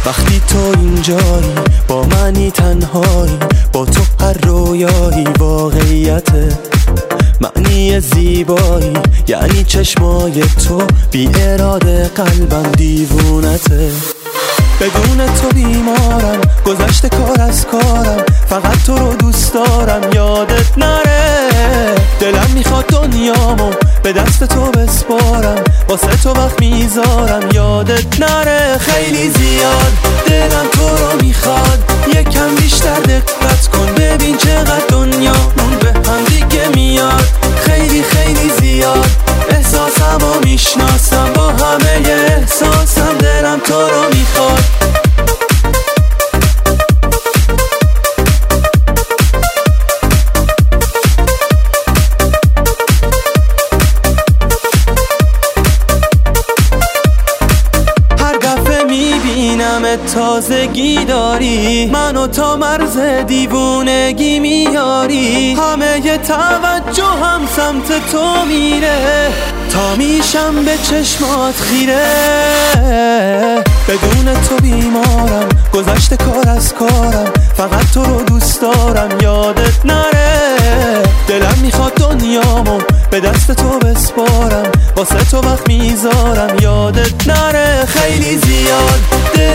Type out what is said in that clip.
وقتی تو اینجایی با منی تنهایی، با تو هر رویایی واقعیته. معنی زیبایی یعنی چشمای تو، بی اراده قلبم دیوونته. بدون تو بیمارم، گذشته کار از کارم، فقط تو رو دوست دارم یادت نره. دلم میخواد دنیامو به دست تو بسپارم، واسه تو وقت میذارم یادت نره. خیلی زیاد دلم تو رو میخواد، یکم بیشتر دقت کن ببین چقدر دنیامون به هم دیگه میاد. خیلی خیلی زیاد احساسمو میشناسم، با همه احساسم دلم تو رو میخواد. تازگی داری منو تا مرز دیوونگی میاری، همه ی توجه هم سمت تو میره تا میشم به چشمات خیره. بدون تو بیمارم، گذشته کار از کارم، فقط تو رو دوست دارم یادت نره. دلم میخواد دنیامو به دست تو بسپارم، واسه تو وقت میذارم یادت نره. خیلی زیاد